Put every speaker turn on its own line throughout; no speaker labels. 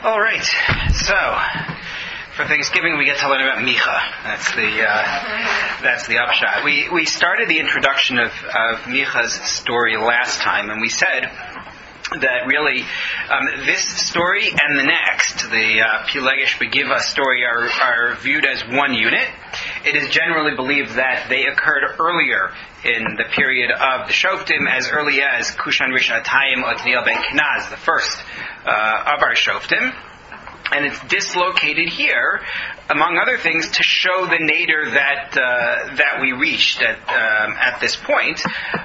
All right. So, for Thanksgiving, we get to learn about Micha. That's the upshot. We started the introduction of Micha's story last time, and we said that really this story and the next, the Pilegesh Begiva story, are viewed as one unit. It is generally believed that they occurred earlier in the period of the Shoftim, as early as Kushan Rishatayim Otniel Ben Kenaz, the first of our Shoftim. And it's dislocated here, among other things, to show the nadir that we reached at this point.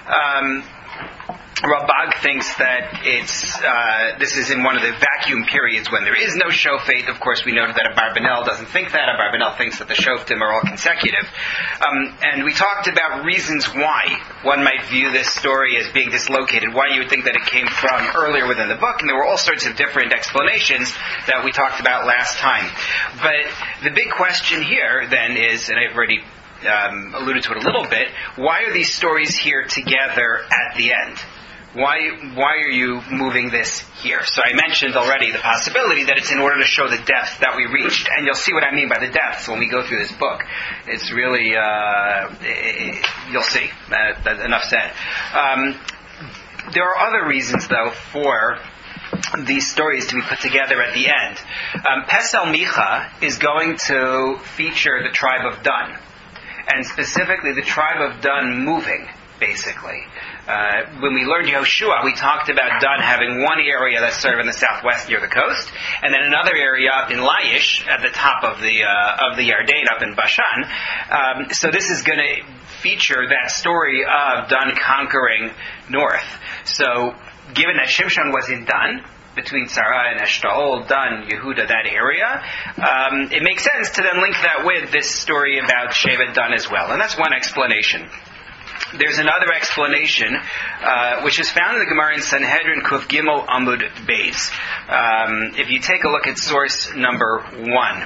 Rabag thinks that this is in one of the vacuum periods when there is no shofet. Of course, we noted that Abarbanel doesn't think that. Abarbanel thinks that the shoftim are all consecutive. And we talked about reasons why one might view this story as being dislocated, why you would think that it came from earlier within the book, and there were all sorts of different explanations that we talked about last time. But the big question here, then, is, and I've already alluded to it a little bit, why are these stories here together at the end? Why are you moving this here? So I mentioned already the possibility that it's in order to show the depth that we reached, and you'll see what I mean by the depths when we go through this book. It's really, you'll see. Enough said. There are other reasons, though, for these stories to be put together at the end. Pesel Micha is going to feature the tribe of Dan, and specifically the tribe of Dan moving, basically. When we learned Yehoshua, we talked about Dan having one area that's sort of in the southwest near the coast, and then another area up in Laish at the top of the Yarden up in Bashan. So this is going to feature that story of Dan conquering north. So given that Shimshon was in Dan, between Sarah and Eshtaol, Dan, Yehuda, that area, it makes sense to then link that with this story about Shevet Dan as well. And that's one explanation. There's another explanation, which is found in the Gemara in Sanhedrin Kuf Gimel Amud Beis. If you take a look at source number 1.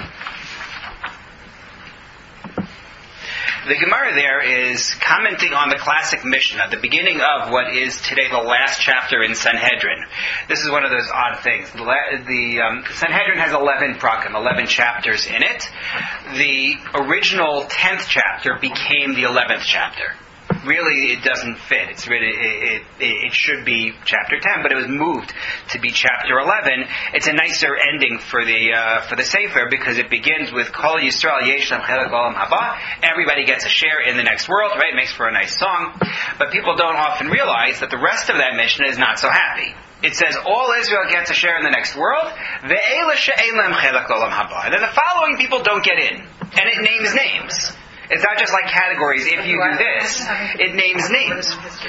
The Gemara there is commenting on the classic Mishnah, the beginning of what is today the last chapter in Sanhedrin. This is one of those odd things. The Sanhedrin has 11 prakim, 11 chapters in it. The original 10th chapter became the 11th chapter. Really, it doesn't fit. It's really, it should be chapter 10, but it was moved to be chapter 11. It's a nicer ending for the Sefer because it begins with Kol Yisrael Yesh Lam Chelek Olam Haba. Everybody gets a share in the next world, right? It makes for a nice song. But people don't often realize that the rest of that Mishnah is not so happy. It says, all Israel gets a share in the next world, Ve'ela she'ein lam chelek olam haba. And then the following people don't get in. And it names names. It's not just like categories. If you do this, it names names.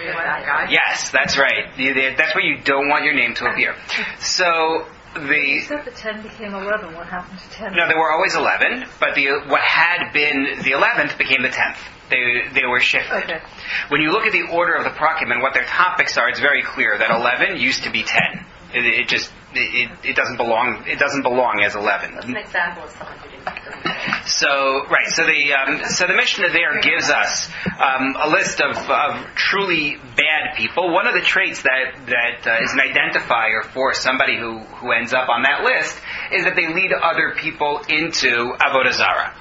Yes, that's right. That's where you don't want your name to appear. So
you said that 10 became 11. What happened to 10?
No, there were always 11, but what had been the 11th became the 10th. They were shifted. Okay. When you look at the order of the prakim and what their topics are, it's very clear that 11 used to be 10. It doesn't belong. It doesn't belong as 11.
That's an example of something you didn't.
So the Mishnah there gives us a list of truly bad people. One of the traits that is an identifier for somebody who ends up on that list is that they lead other people into Avodah Zarah.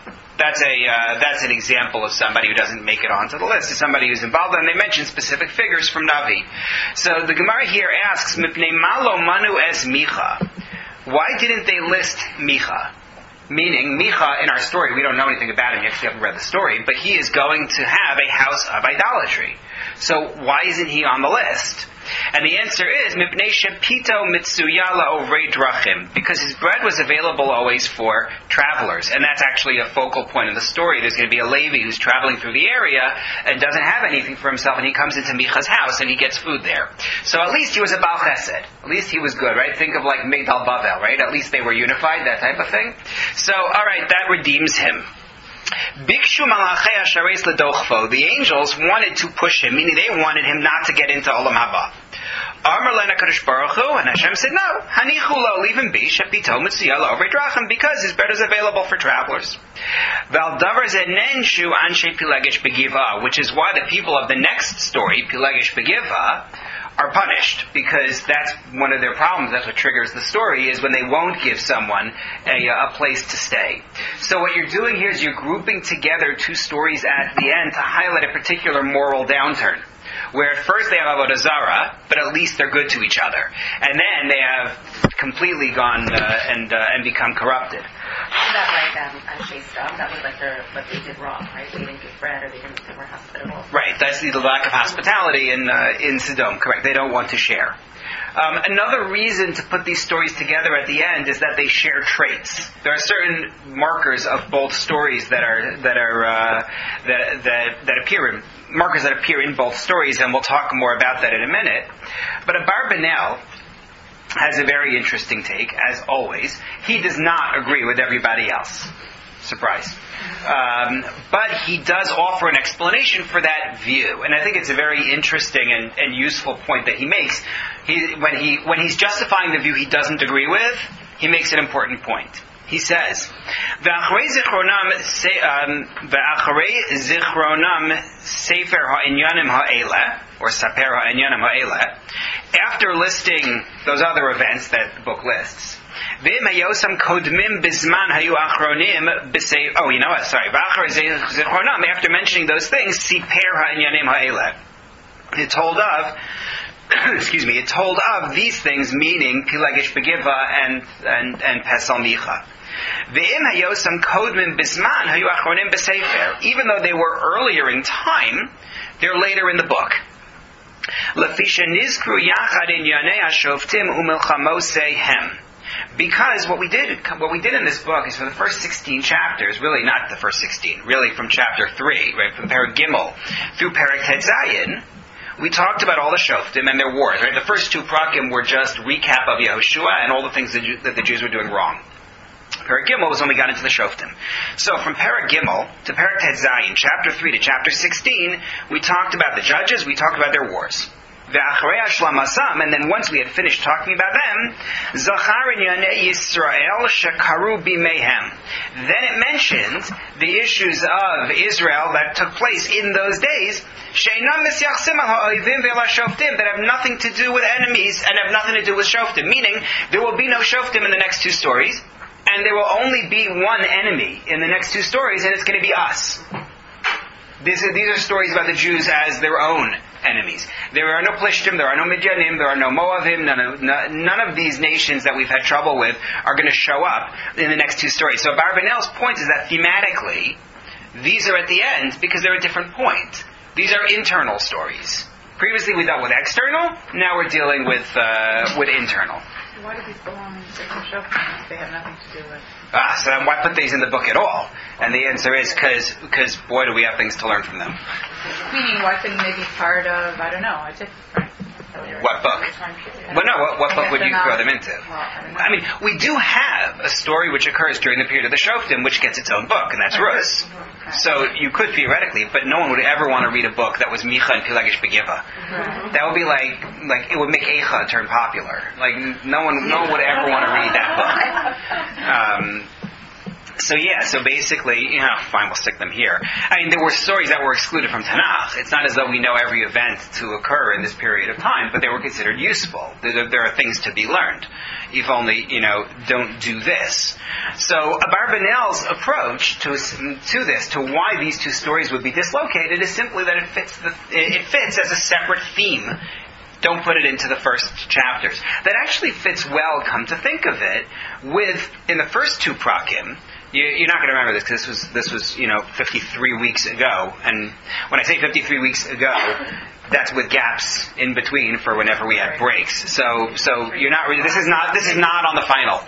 That's an example of somebody who doesn't make it onto the list. It's somebody who's involved, and they mention specific figures from Navi. So the Gemara here asks, Mipnei malo manu es Micha. Why didn't they list Micha? Meaning, Micha, in our story, we don't know anything about him yet because we haven't read the story, but he is going to have a house of idolatry. So why isn't he on the list? And the answer is, Mipnei shepito mitsuya la'ovrei drachim, because his bread was available always for travelers, and that's actually a focal point in the story. There's going to be a Levi who's traveling through the area and doesn't have anything for himself, and he comes into Micha's house and he gets food there. So at least he was a Baal Chesed. At least he was good, right? Think of like Migdal Bavel, right? At least they were unified, that type of thing. So, alright, that redeems him. Bikshu malachei ashareis ledochvo. The angels wanted to push him, meaning they wanted him not to get into Olam Haba. Amar lena Kadosh Baruch Hu, and Hashem said, no, hanichu lo, leave him be, shepito mitzuyah la'ovrei drachim, because his bread is available for travelers. Val davar ze nenshu anshe Pilegesh Begiva, which is why the people of the next story, Pilegesh Begiva, are punished, because that's one of their problems. That's what triggers the story, is when they won't give someone a place to stay. So what you're doing here is you're grouping together two stories at the end to highlight a particular moral downturn, where at first they have Avodah Zarah, but at least they're good to each other, and then they have completely gone and become corrupted.
Isn't that like Anshe Sodom? That was like what they did wrong, right? They didn't give bread, or they were hospitable.
Right, that's the lack of hospitality in Sodom, correct. They don't want to share. Another reason to put these stories together at the end is that they share traits. There are certain markers of both stories that appear in both stories, and we'll talk more about that in a minute. But Abarbanel has a very interesting take, as always. He does not agree with everybody else. Surprise. But he does offer an explanation for that view. And I think it's a very interesting and useful point that he makes. When he's justifying the view he doesn't agree with, he makes an important point. He says, V'acharei zichronam sefer ha'inyanim ha'eleh, or saper ha'inyanim ha'eleh, after listing those other events that the book lists, after mentioning those things, siper ha'inyanim ha'eleh, it told of these things, meaning Pilagish Begiva and Pesal Micha. Even though they were earlier in time, they're later in the book. Because what we did in this book is, for the first 16 chapters, really not the first 16, really from chapter 3, right, from Perek Gimel through Perek Tet Zayin, we talked about all the Shoftim and their wars. Right? The first two prakim were just recap of Yehoshua and all the things that the Jews were doing wrong. Perek Gimel was when we got into the Shoftim. So from Perek Gimel to Perek Tet Zayin, chapter 3 to chapter 16, we talked about the judges, we talked about their wars. And then once we had finished talking about them, Zachar Inyanei Yisrael Shekaru Bimehem. Then it mentions the issues of Israel that took place in those days, that have nothing to do with enemies and have nothing to do with Shoftim. Meaning, there will be no Shoftim in the next two stories, and there will only be one enemy in the next two stories, and it's going to be us. These are stories about the Jews as their own enemies. There are no Plishtim, there are no Midyanim, there are no Moavim, none of these nations that we've had trouble with are going to show up in the next two stories. So Abarbanel's point is that thematically, these are at the end because they're a different point. These are internal stories. Previously we dealt with external, now we're dealing with internal.
Why do these belong in different Shoftim if they have nothing to do with...
So then why put these in the book at all? And the answer is because boy, do we have things to learn from them.
Meaning, why couldn't they be part of, I don't know, a different...
What book? Well, no, what book would you throw them into? I mean, we do have a story which occurs during the period of the Shoftim, which gets its own book, and that's Rus. So you could theoretically, but no one would ever want to read a book that was Micha and Pilagish Begiva. That would be like it would make Eicha turn popular. Like no one would ever want to read that book. So basically, fine, we'll stick them here. I mean, there were stories that were excluded from Tanakh. It's not as though we know every event to occur in this period of time, but they were considered useful. There are things to be learned. If only, don't do this. So Abarbanel's approach to this, to why these two stories would be dislocated, is simply that it fits as a separate theme. Don't put it into the first chapters. That actually fits well, come to think of it, in the first two prakim. You're not going to remember this because this was 53 weeks ago, and when I say 53 weeks ago, that's with gaps in between for whenever we had breaks. So you're not really, this is not on the final.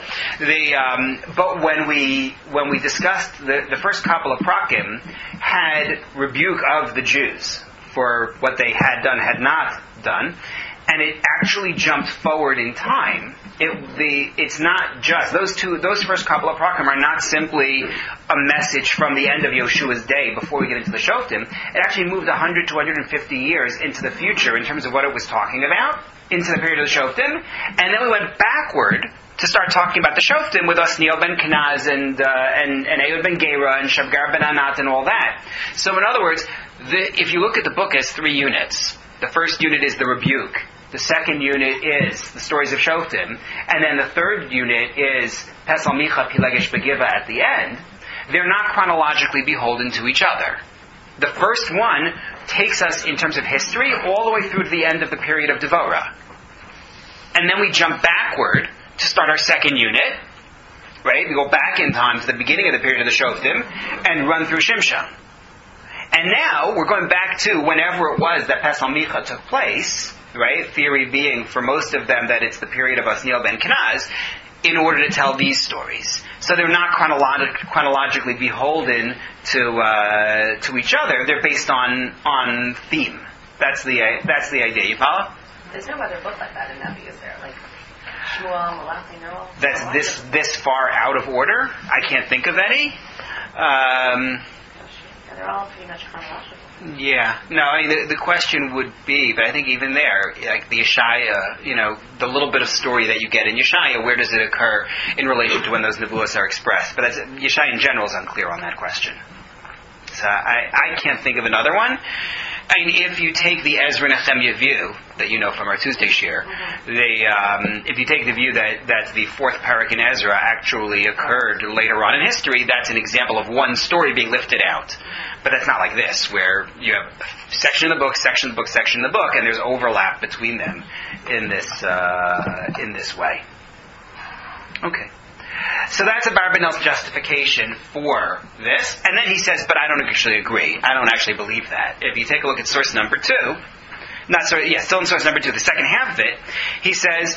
But when we discussed the first couple of prakim had rebuke of the Jews for what they had done, had not done, and it actually jumped forward in time. It's not just those first couple of prakim are not simply a message from the end of Yeshua's day before we get into the Shoftim. It actually moved 100 to 150 years into the future in terms of what it was talking about, into the period of the Shoftim, and then we went backward to start talking about the Shoftim with Osniel ben Kenaz and Ehud ben Gera and Shamgar ben Anat and all that. So in other words, if you look at the book as three units, the first unit is the rebuke. The second unit is the stories of Shoftim. And then the third unit is Pesal Micha, Pilegesh Begiva at the end. They're not chronologically beholden to each other. The first one takes us, in terms of history, all the way through to the end of the period of Devorah. And then we jump backward to start our second unit, right? We go back in time to the beginning of the period of the Shoftim and run through Shimshon. And now we're going back to whenever it was that Pesal Micha took place, right? Theory being, for most of them, that it's the period of Osniel ben Kenaz, in order to tell these stories. So they're not chronologically beholden to each other. They're based on theme. That's the idea. You follow?
There's no other book like that in Navi, is there? Like Shmuel, Malachi, no?
That's this far out of order? I can't think of any.
They're all pretty much chronological.
Yeah. No, I mean, the question would be, but I think even there, like the Yeshaya, the little bit of story that you get in Yeshaya, where does it occur in relation to when those nevuos are expressed? But Yeshaya in general is unclear on that question. So I can't think of another one. I mean, if you take the Ezra Nehemiah view that you know from our Tuesday shir, if you take the view that the fourth parak in Ezra actually occurred later on in history, that's an example of one story being lifted out. But that's not like this, where you have section of the book, section of the book, section of the book, and there's overlap between them in this way. Okay. So that's Abarbanel's justification for this. And then he says, but I don't actually agree. I don't actually believe that. If you take a look at source number 2, still in source number 2, the second half of it, he says,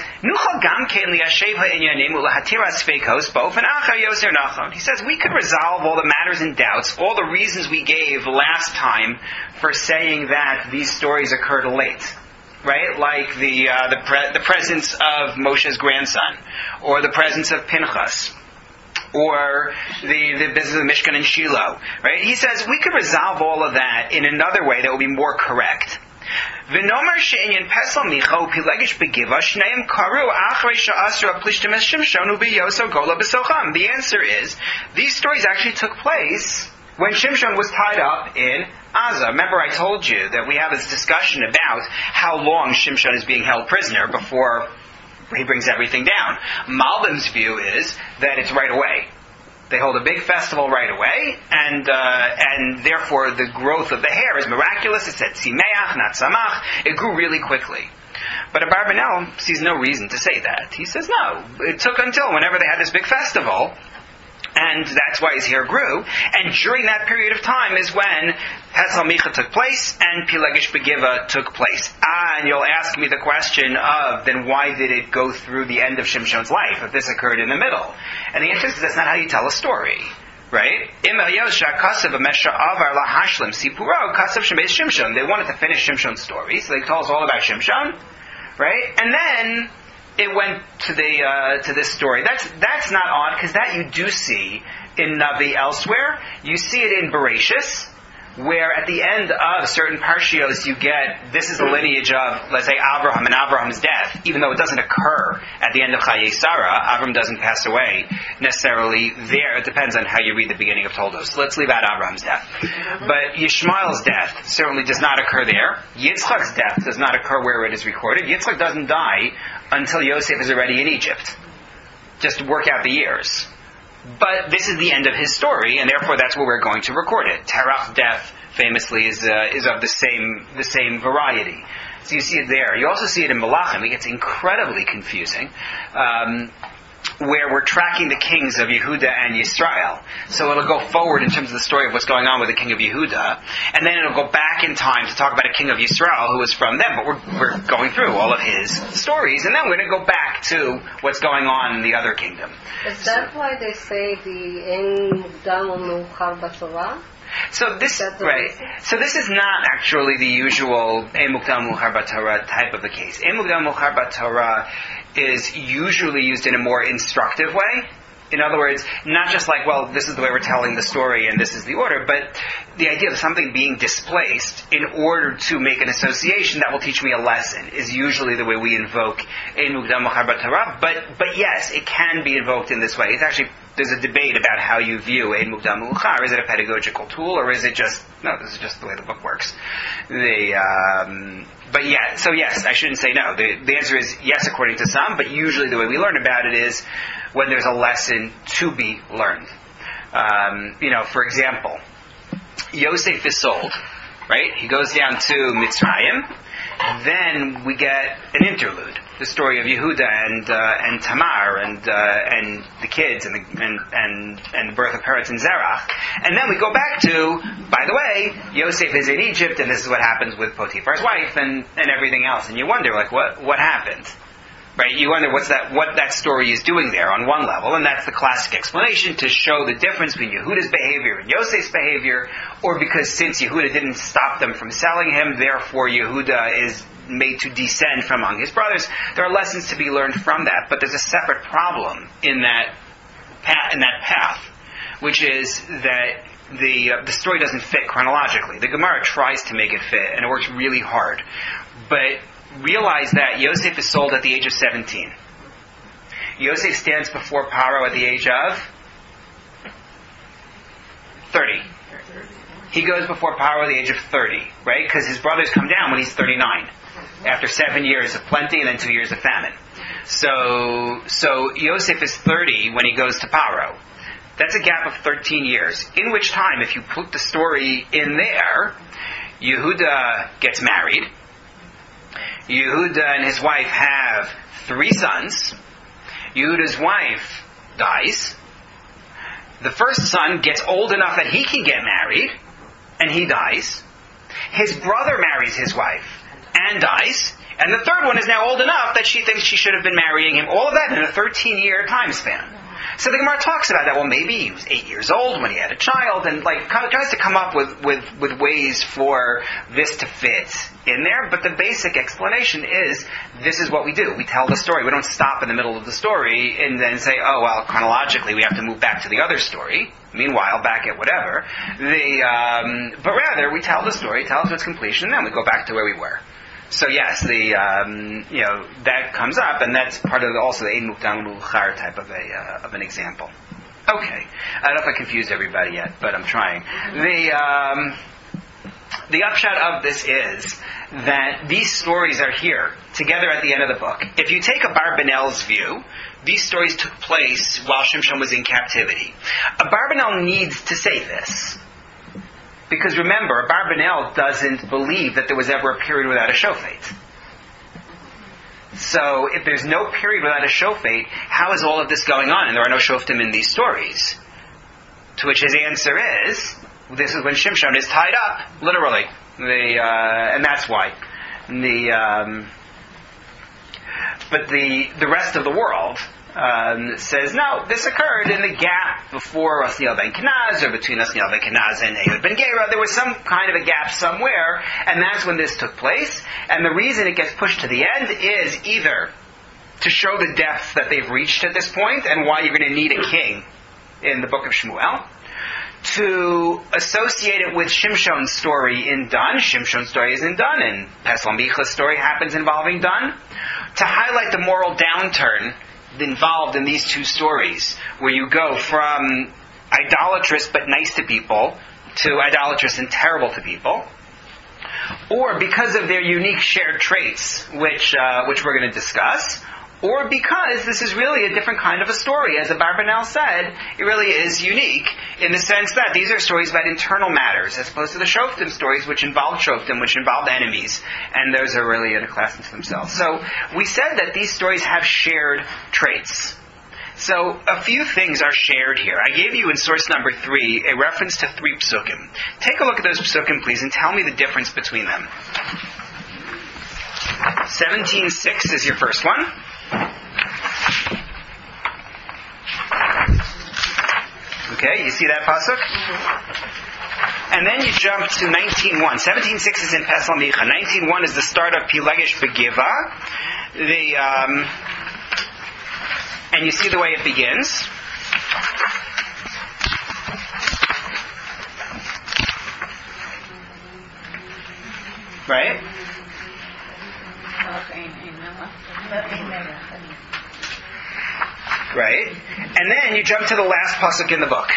he says, we could resolve all the matters and doubts, all the reasons we gave last time for saying that these stories occurred late. Right, like the presence of Moshe's grandson, or the presence of Pinchas, or the business of Mishkan and Shiloh. Right, he says we could resolve all of that in another way that would be more correct. V'nomer she'inyan pesal micha u'pilegish begiva shneim karu achrei she'asru aplishtim es Shimshon u'biyoso gola b'socham. The answer is these stories actually took place when Shimshon was tied up in Gaza. Remember I told you that we have this discussion about how long Shimshon is being held prisoner before he brings everything down. Malbim's view is that it's right away. They hold a big festival right away, and therefore the growth of the hair is miraculous. It said Simeach, not Samach. It grew really quickly. But Abarbanel sees no reason to say that. He says, no, it took until whenever they had this big festival, and that's why his hair grew. And during that period of time is when Pesal Micha took place and Pilegish Begiva took place. And you'll ask me the question of, then why did it go through the end of Shimshon's life if this occurred in the middle? And the answer is that's not how you tell a story. Right? They wanted to finish Shimshon's story, so they told us all about Shimshon. Right? And then it went to this story. That's not odd, because that you do see in Navi elsewhere. You see it in Bereshis, where at the end of certain parshios you get, this is the lineage of, let's say, Abraham and Abraham's death, even though it doesn't occur at the end of Chayei Sarah. Abraham doesn't pass away necessarily there. It depends on how you read the beginning of Toldos. So let's leave out Abraham's death. But Yishmael's death certainly does not occur there. Yitzchak's death does not occur where it is recorded. Yitzchak doesn't die until Yosef is already in Egypt, just to work out the years. But this is the end of his story, and therefore that's where we're going to record it. Terach's death, famously, is of the same variety. So you see it there. You also see it in Malachim. It gets incredibly confusing, where we're tracking the kings of Yehuda and Yisrael. So it'll go forward in terms of the story of what's going on with the king of Yehuda, and then it'll go back in time to talk about a king of Yisrael who was from them. But we're going through all of his stories, and then we're going to go back to what's going on in the other kingdom.
Is that why they say the Ein Mukdam U'Meuchar B'Torah?
So this is not actually the usual Ein Mukdam U'Meuchar B'Torah type of a case. Ein Mukdam U'Meuchar B'Torah is usually used in a more instructive way. In other words, not just like, well, this is the way we're telling the story and this is the order, but the idea of something being displaced in order to make an association that will teach me a lesson is usually the way we invoke Ein Mukdam U'Meuchar B'Torah. But yes, it can be invoked in this way. It's actually there's a debate about how you view Ein Mukdam U'Ma'achar. Is it a pedagogical tool, or is it just, no, this is just the way the book works. But yeah, so yes, I shouldn't say no. The answer is yes according to some, but usually the way we learn about it is when there's a lesson to be learned. For example, Yosef is sold, right? He goes down to Mitzrayim. Then we get an interlude, the story of Yehuda and Tamar and the kids and the birth of Peretz and Zerach, and then we go back to, by the way, Yosef is in Egypt, and this is what happens with Potiphar's wife and everything else, and you wonder what happened. Right, you wonder what that story is doing there on one level, and that's the classic explanation to show the difference between Yehuda's behavior and Yosef's behavior, or because since Yehuda didn't stop them from selling him, therefore Yehuda is made to descend from among his brothers. There are lessons to be learned from that, but there's a separate problem in that path, which is that the story doesn't fit chronologically. The Gemara tries to make it fit, and it works really hard, but realize that Yosef is sold at the age of 17. Yosef stands before Paro at the age of 30. He goes before Paro at the age of 30, right? Because his brothers come down when he's 39, after 7 years of plenty and then 2 years of famine. So Yosef is 30 when he goes to Paro. That's a gap of 13 years, in which time, if you put the story in there, Yehuda gets married. Yehuda and his wife have 3 sons. Yehuda's wife dies. The first son gets old enough that he can get married, and he dies. His brother marries his wife and dies. And the third one is now old enough that she thinks she should have been marrying him. All of that in a 13-year time span. So the Gemara talks about that. Well, maybe he was 8 years old when he had a child, and tries to come up with ways for this to fit in there. But the basic explanation is, this is what we do. We tell the story. We don't stop in the middle of the story and then say, oh, well, chronologically we have to move back to the other story. Meanwhile, back at whatever. But rather, we tell the story, tell us its completion, and then we go back to where we were. So yes, that comes up, and that's part of also the Ein Mukdam U'Ma'achar type of an example. Okay, I don't know if I confused everybody yet, but I'm trying. The upshot of this is that these stories are here together at the end of the book. If you take Abarbanel's view, these stories took place while Shimshon was in captivity. Abarbanel needs to say this. Because remember, Abarbanel doesn't believe that there was ever a period without a shofet. So, if there's no period without a shofet, how is all of this going on? And there are no shoftim in these stories. To which his answer is, this is when Shimshon is tied up, literally. And that's why. But the rest of the world says, no, this occurred in the gap before Osniel ben Kenaz, or between Osniel ben Kenaz and Ehud ben Gera. There was some kind of a gap somewhere, and that's when this took place. And the reason it gets pushed to the end is either to show the depth that they've reached at this point, and why you're going to need a king in the book of Shmuel, to associate it with Shimshon's story in Dun. Shimshon's story is in Dun, and Pesel Micha's story happens involving Dun. To highlight the moral downturn involved in these two stories, where you go from idolatrous but nice to people to idolatrous and terrible to people, or because of their unique shared traits, which we're going to discuss, or because this is really a different kind of a story. As Abarbanel said, it really is unique in the sense that these are stories about internal matters, as opposed to the Shoftim stories, which involved Shoftim, which involved enemies, and those are really in a class unto themselves. So we said that these stories have shared traits. So a few things are shared here. I gave you in source number 3 a reference to 3 psukim. Take a look at those psukim, please, and tell me the difference between them. 17:6 is your first one. Okay, you see that pasuk? And then you jump to 19:1. 17:6 is in Pesel Micha. 19:1 is the start of Pilegesh Begiva. And you see the way it begins. Right? right? And then you jump to the last pasuk in the book.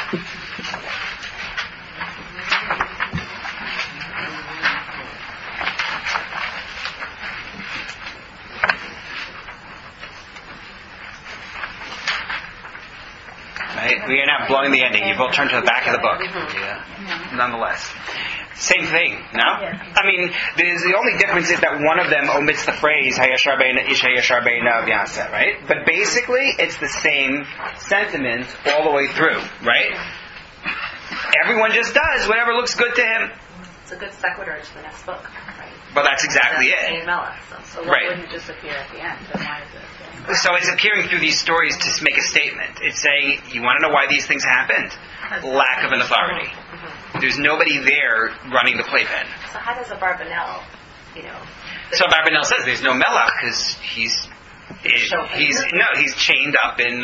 Right? We are not blowing the ending. You both turn to the back of the book. Yeah. Nonetheless. Same thing, no? I mean, the only difference is that one of them omits the phrase Hayashar Bein Ish Hayashar Beinav Yaseh, right? But basically, it's the same sentiment all the way through, right? Everyone just does whatever looks good to him.
It's a good sequitur to the next book, right?
Well, that's exactly
That's
it.
Cain and Melech,
So why
Right.
wouldn't it just appear at the end? Then why is it?
So it's appearing through these stories to make a statement. It's saying, you want to know why these things happened? Lack of an authority. There's nobody there running the playpen.
So how does a Barbanel,
So Barbanel says there's no Melech because he's chained up in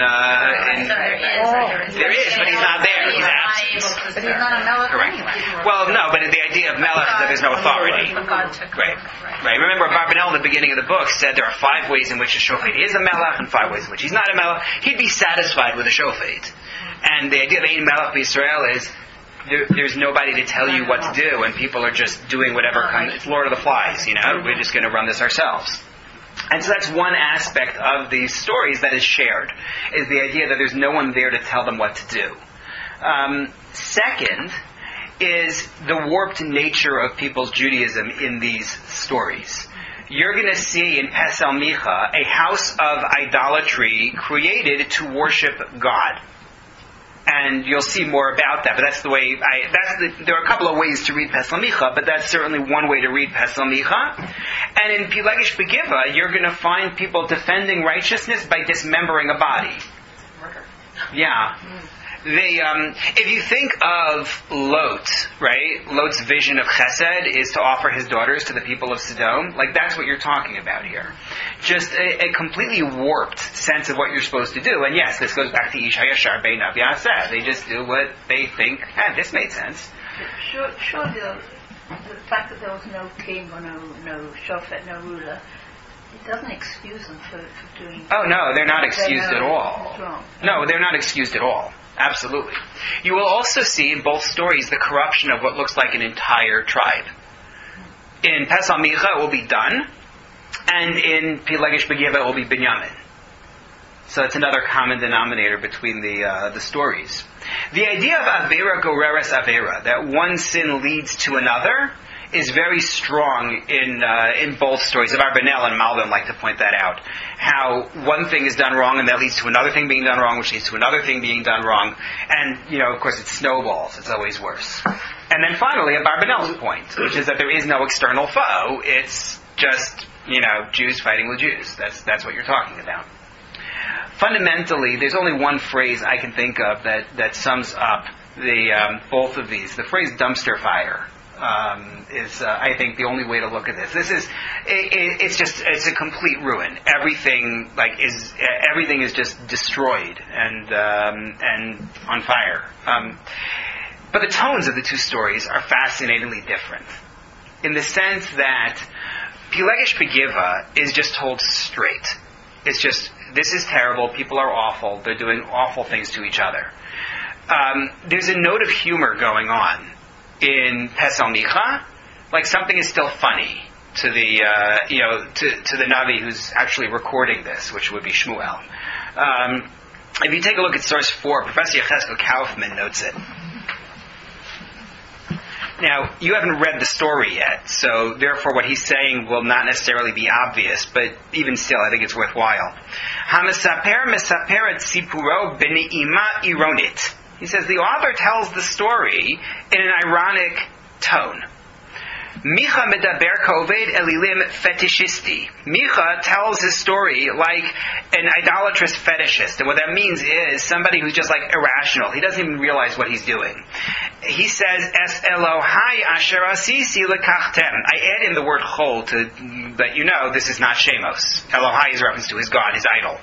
there is, but he's not there. He's absent.
But he's not a melech
Correct.
anyway.
Well, no, but the idea of Melech is that there's no authority. Right. Remember, Barbanel in the beginning of the book said there are 5 ways in which a shofet is a Melech and 5 ways in which he's not a Melech. He'd be satisfied with a shofet. And the idea of Ein Melech B'Yisrael is there's nobody to tell you what to do, and people are just doing whatever comes. It's Lord of the Flies, We're just going to run this ourselves. And so that's one aspect of these stories that is shared, is the idea that there's no one there to tell them what to do. Second is the warped nature of people's Judaism in these stories. You're going to see in Pesel Micha a house of idolatry created to worship God. And you'll see more about that, but that's the way. There are a couple of ways to read Pesel Micha, but that's certainly one way to read Pesel Micha. And in Pilegesh Begiva, you're going to find people defending righteousness by dismembering a body.
Murder.
Yeah. If you think of Lot, right? Lot's vision of Chesed is to offer his daughters to the people of Sodom. Like, that's what you're talking about here. Just a completely warped sense of what you're supposed to do. And yes, this goes back to Ish HaYashar Beinav Yaseh. They just do what they think, this made sense.
Sure, the fact that there was no king or no shofet, no ruler, it doesn't excuse them for doing...
Oh, no, they're not excused at all.
Wrong.
No, they're not excused at all. Absolutely. You will also see in both stories the corruption of what looks like an entire tribe. In Pesel Micha it will be Dan, and in Pilegesh Begiva it will be Binyamin. So it's another common denominator between the stories. The idea of Avera Goreres Avera, that one sin leads to another, is very strong in both stories. Abarbanel and Malbim like to point that out. How one thing is done wrong and that leads to another thing being done wrong, which leads to another thing being done wrong. And, of course it snowballs. It's always worse. And then finally, Abarbanel's point, which is that there is no external foe. It's just, Jews fighting with Jews. That's what you're talking about. Fundamentally, there's only one phrase I can think of that sums up both of these. The phrase dumpster fire is, I think, the only way to look at this. It's a complete ruin. Everything is just destroyed and on fire. But the tones of the two stories are fascinatingly different, in the sense that Pilegesh Begiva is just told straight. It's just, this is terrible, people are awful, they're doing awful things to each other. There's a note of humor going on in Pesel Micha, like something is still funny to the to the Navi who's actually recording this, which would be Shmuel. If you take a look at source 4, Professor Yecheskel Kaufman notes it. Now, you haven't read the story yet, so therefore what he's saying will not necessarily be obvious, but even still, I think it's worthwhile. HaMesaper mesaper et sipuro b'ne'ima ironit. He says the author tells the story in an ironic tone. Micha medaber koved elilim fetishisti. Micha tells his story like an idolatrous fetishist. And what that means is somebody who's just like irrational. He doesn't even realize what he's doing. He says, Es Elohai asher asisi lekachtem. I add in the word chol to let you know this is not Shemos. Elohai is a reference to his God, his idol.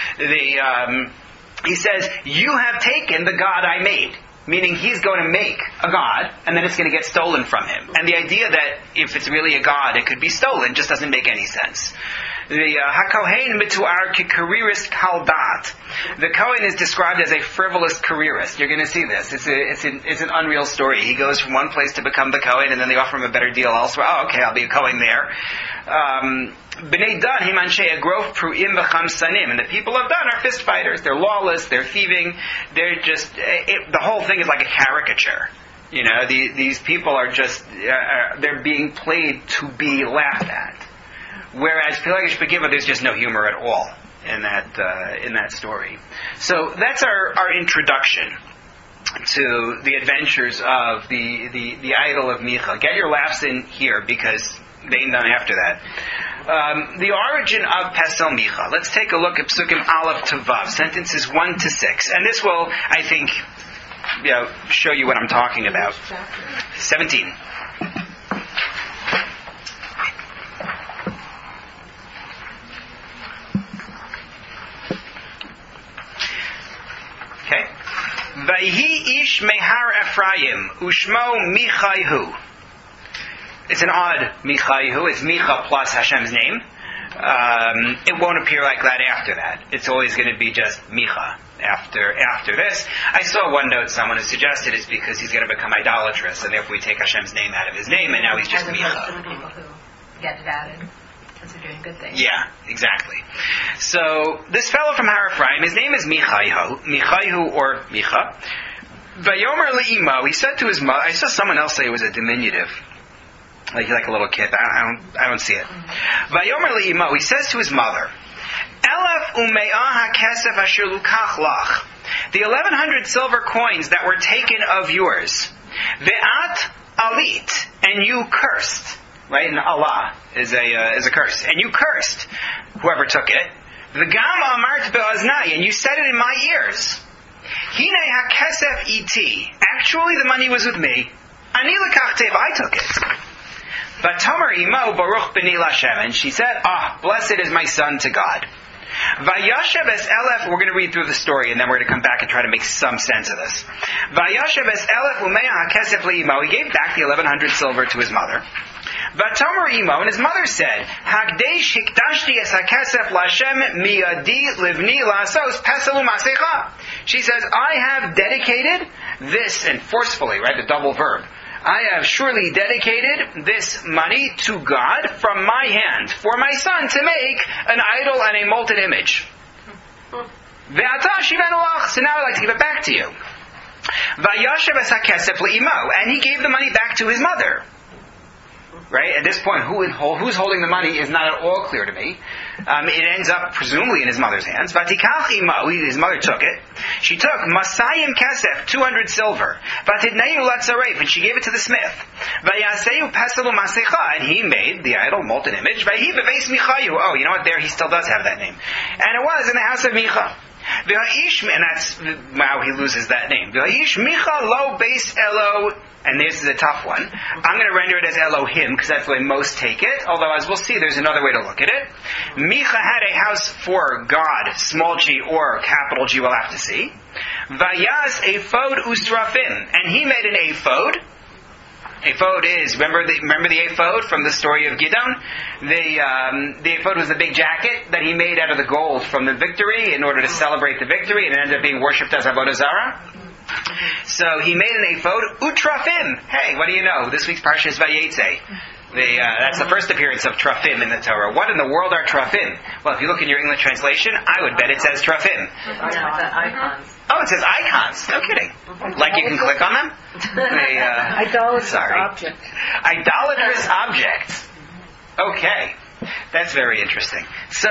He says, you have taken the God I made. Meaning he's going to make a god, and then it's going to get stolen from him. And the idea that if it's really a god, it could be stolen just doesn't make any sense. The HaKohen Mituar Kikariris Kaldat. The Kohen is described as a frivolous careerist. You're going to see this. It's an unreal story. He goes from one place to become the Kohen, and then they offer him a better deal elsewhere. Oh, okay, I'll be a Kohen there. B'nai Dan himanshei agrov pruim v'cham sanim, and the people of Dan are fist fighters. They're lawless. They're thieving. They're just the whole thing is like a caricature. These people are just they're being played to be laughed at. Whereas Pelagish Begiva, there's just no humor at all in that story. So that's our introduction to the adventures of the idol of Micha. Get your laughs in here because they ain't done after that. The origin of Pesel Micha. Let's take a look at Psukim Aleph to Vav, sentences 1 to 6, and this will, I think, show you what I'm talking about. 17. Okay. Vayhi ish mehar Ephraim, ushmo Michaihu. It's an odd Michaihu. It's Micha plus Hashem's name. It won't appear like that after that. It's always going to be just Micha after this. I saw one note someone who suggested it's because he's going to become idolatrous, and therefore we take Hashem's name out of his name, and now he's just Micha.
As opposed to the people who get it added because they're doing good things.
Yeah, exactly. So this fellow from Har Ephraim, his name is Michaihu or Micha. Vayomer le'imo, he said to his mother. I saw someone else say it was a diminutive. Like a little kid. I don't see it. Vayomer le'imo, he says to his mother, Elef ume'ah ha'kesef asher lukach lach. The 1,100 silver coins that were taken of yours. Ve'at alit, and you cursed. Right? And Allah is a curse. And you cursed whoever took it. V'gam amart be'oznai, and you said it in my ears. Hine ha'kesef iti. Actually, the money was with me. Ani lekachtev, I took it. But Tomer imo baruch b'ni Lashem, and she said, blessed is my son to God. Vayashav es elef, we're going to read through the story and then we're going to come back and try to make some sense of this. Vayashav es elef umea hakesef le'imo, he gave back the 1,100 silver to his mother. Vatomer imo, and his mother said, Hagdesh hikdashti es hakesef Lashem miyadi livni lasos peselu masecha. She says, I have dedicated this, and forcefully, right, the double verb. I have surely dedicated this money to God from my hand for my son to make an idol and a molten image. So now I'd like to give it back to you. And he gave the money back to his mother. Right? At this point, who's holding the money is not at all clear to me. It ends up presumably in his mother's hands. Vatikach imo, his mother took it. She took Masayim Kesef, 200 silver. Vatidneyu Latzareif, and she gave it to the smith. Vayaseyu Peselu Masecha, and he made the idol, molten image. Vahi beveis Michayu. Oh, you know what? There he still does have that name. And it was in the house of Micha. And that's how he loses that name. Micha lo beis Elo. And this is a tough one. I'm going to render it as Elohim because that's the way most take it. Although, as we'll see, there's another way to look at it. Micha had a house for God, small g or capital G, we'll have to see. Vayaz ephod ustrafim, and he made an ephod. Ephod is, remember the ephod from the story of Gideon? The ephod was the big jacket that he made out of the gold from the victory in order to celebrate the victory, and it ended up being worshipped as Avodah Zarah. So he made an ephod, utrafim. Hey, what do you know? This week's parsha is Vayetze. That's the first appearance of trafim in the Torah. What in the world are trafim? Well, if you look in your English translation, I would bet it says trafim.
Icons.
Oh, it says icons. No kidding. Like you can click on them?
Idolatrous object.
Idolatrous objects. Okay. That's very interesting. So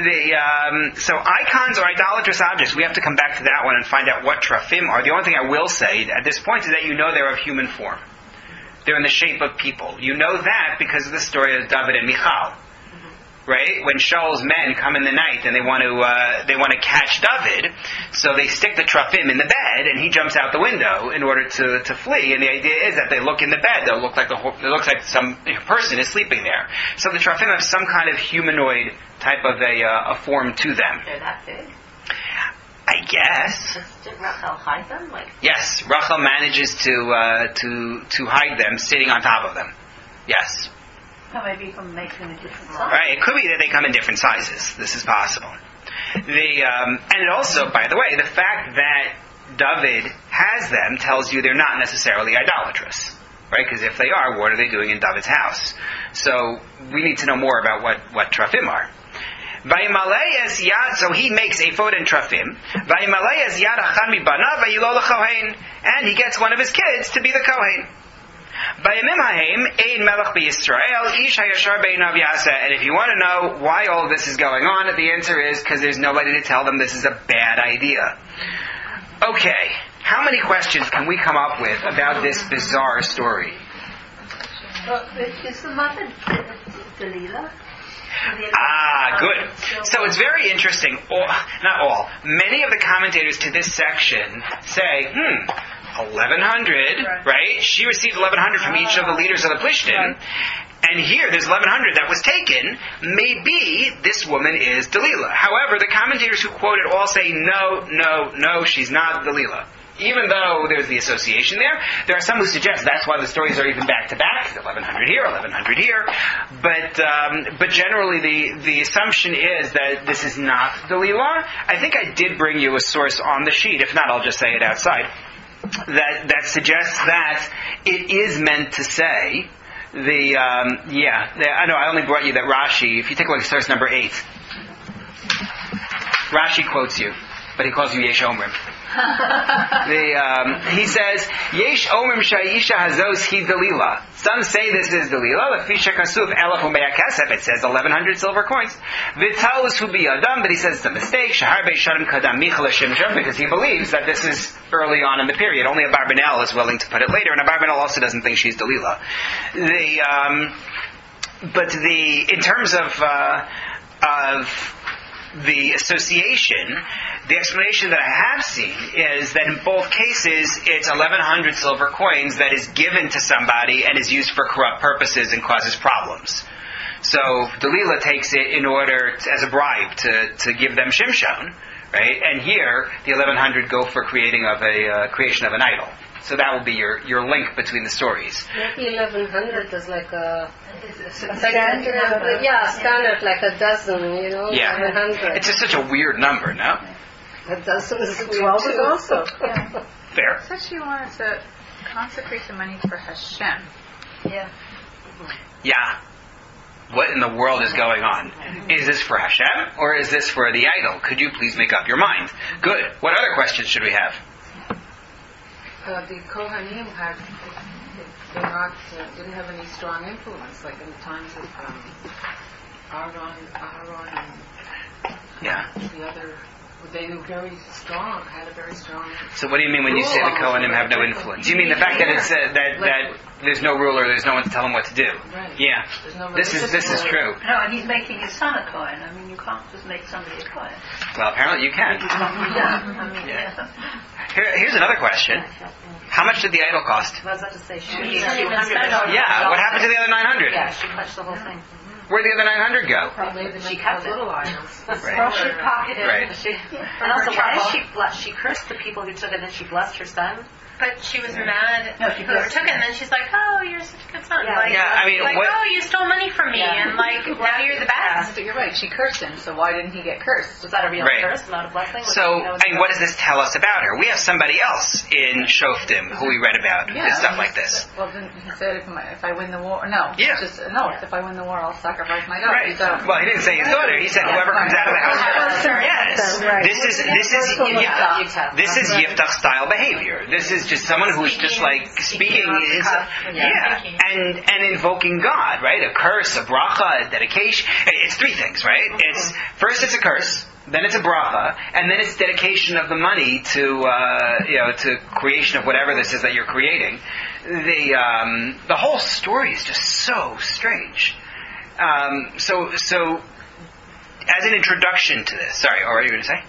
icons or idolatrous objects, we have to come back to that one and find out what trafim are. The only thing I will say at this point is that you know they're of human form. They're in the shape of people. You know that because of the story of David and Michal. Right? When Shaul's men come in the night and they want to catch David, so they stick the trafim in the bed and he jumps out the window in order to flee. And the idea is that they look in the bed, it looks like some person is sleeping there. So the trafim have some kind of humanoid type of a form to them.
They're that big?
I guess.
Did Rachel hide them?
Yes, Rachel manages to hide them sitting on top of them. Yes.
Or maybe you can make them a different size.
Right? It could be that they come in different sizes. This is possible. And it also, by the way, the fact that David has them tells you they're not necessarily idolatrous. Right? Because if they are, what are they doing in David's house? So we need to know more about what Trafim are. So he makes ephod and Trafim. And he gets one of his kids to be the Kohen. And if you want to know why all of this is going on, the answer is because there's nobody to tell them this is a bad idea. Okay, how many questions can we come up with about this bizarre story?
Is the mother Delilah?
Good. So it's very interesting. Not all. Many of the commentators to this section say, 1,100, right? She received 1,100 from each of the leaders of the Plishtim. And here, there's 1,100 that was taken. Maybe this woman is Delilah. However, the commentators who quote it all say, no, she's not Delilah. Even though there's the association there are some who suggest that's why the stories are even back to back. 1,100 here, 1,100 here. But generally the assumption is that this is not Delilah. I think I did bring you a source on the sheet. If not, I'll just say it outside. That suggests that it is meant to say I know I only brought you that Rashi. If you take a look at source number 8, Rashi quotes you, but he calls you Yesh Omrim. He says, Yesh Omrim Sha'isha Hazos Hi Delilah. Some say this is Delilah. Lefisha Kasuf Elef Umeya Kesef. It says 1,100 silver coins. V'talus Hu B'Adam, but he says it's a mistake. Shahar Be'Sharim Kadam Michal Shimshon, because he believes that this is early on in the period. Only a Barbanel is willing to put it later, and a Barbanel also doesn't think she's Delilah. In terms of the association, the explanation that I have seen is that in both cases it's 1,100 silver coins that is given to somebody and is used for corrupt purposes and causes problems. So Delilah takes it in order as a bribe to give them Shimshon, right? And here the 1,100 go for creation of an idol. So that will be your link between the stories.
Maybe 1,100 is like a
standard number.
Standard, like a dozen,
Yeah.
1,100.
It's just such a weird number, no?
A dozen is
12 is also.
Fair.
Said she wanted to consecrate the money for Hashem.
Yeah.
Yeah. What in the world is going on? Is this for Hashem or is this for the idol? Could you please make up your mind? Good. What other questions should we have?
The Kohanim didn't have any strong influence, like in the times of Aaron and the other. They were had a very strong.
So what do you mean when you say the Kohanim have no influence? You mean the fact that it's that there's no ruler, there's no one to tell them what to do?
Right.
Yeah.
No
this is true.
No, and he's making his son a Kohen. I mean, you can't just make somebody a Kohen.
Well, apparently you can. Here's another question. How much did the idol cost?
I was about to say, she
Yeah, what happened to the other 900?
Yeah, she clutched the whole thing.
Where'd the other 900 go?
Probably
She kept it.
little idols.
Right.
She pocketed
Right.
And also, why did she cursed the people who took it, and then she blessed her son?
But she was mad
No, she
whoever
blessed
took it, and then she's like, "Oh, you're such a good son."
Yeah.
Like,
Yeah, I mean, what-
"Oh, you stole money from me,"
Yeah.
and now you're the best.
But you're right, she cursed him, so why didn't he get cursed?
Was that a real
Right.
curse, not a blessing?
So, what does this tell us about her? We have somebody else in Shoftim who we read about with stuff like this.
Well, then he said, if I win the war,
Yeah.
if I win the war, I'll sacrifice my daughter.
Right.
So,
Well, he didn't say his daughter. He said whoever comes out of the house. Yes. This is Yiftach style behavior. This is just someone who's just like speaking and invoking God, right? A curse, a bracha, a dedication. It's three things, right? It's first it's a curse, then it's a bracha, and then it's dedication of the money to creation of whatever this is that you're creating. The whole story is just so strange. So as an introduction to this, sorry, what were you going to say?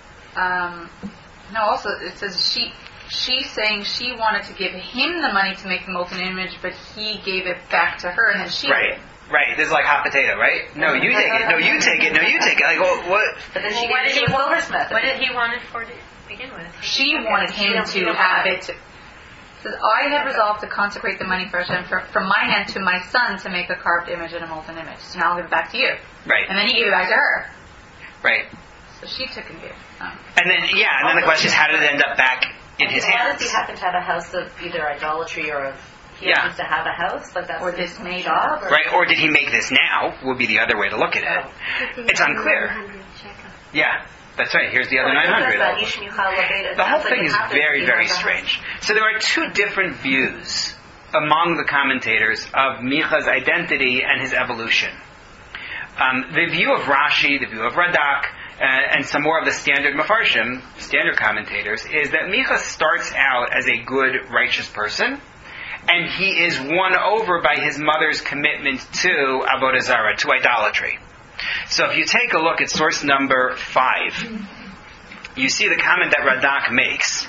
no, also it says she's saying she wanted to give him the money to make the molten image, but he gave it back to her, and then she
Right. This is like hot potato, right? No, you take it. No, you take it. No, you take it. Like, what?
But then she
What
gave
did
it
he
to a silversmith.
What did he want it for to begin with?
wanted him to have it. says, I have resolved to consecrate the money for Hashem from my hand to my son to make a carved image and a molten image. So now I'll give it back to you.
Right.
And then he gave it back to her.
Right.
So she took and gave.
And then the question is, how did it end up back in his
Why
hands?
does he happen to have a house of either idolatry or of he happens to have a house? Like that's
Or
his
this made
job?
up.
Right, or did he make this now? Would be the other way to look at it. It's unclear. Yeah, that's right. Here's the other 900. The whole thing is very, very strange. So there are two different views among the commentators of Micha's identity and his evolution. The view of Rashi, the view of Radak, and some more of the standard Mefarshim, standard commentators, is that Micha starts out as a good, righteous person, and he is won over by his mother's commitment to Avodah Zarah, to idolatry. So if you take a look at source number 5, you see the comment that Radak makes.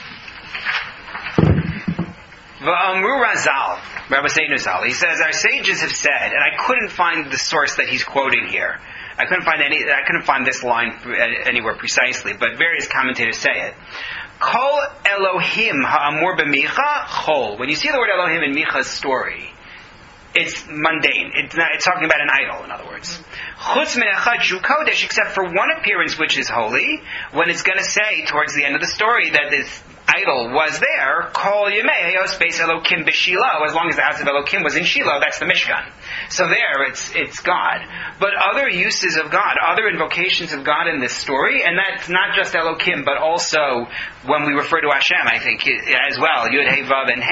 V'amru Razal, Rabbi Seinu Zal, he says, our sages have said, and I couldn't find the source that he's quoting here. I couldn't find this line anywhere precisely, but various commentators say it. Kol Elohim ha'amur b'Micha chol. When you see the word Elohim in Micha's story, it's mundane. It's talking about an idol, in other words. Chutz min echad shu kodesh, except for one appearance which is holy, when it's going to say towards the end of the story that this idol was there, Kol Yemei Hayos Beis Elokim b'Shiloh, as long as the house of Elokim was in Shiloh, that's the Mishkan. So there, it's God. But other uses of God, other invocations of God in this story, and that's not just Elokim, but also when we refer to Hashem, I think, as well, Yud, Hey, Vav, and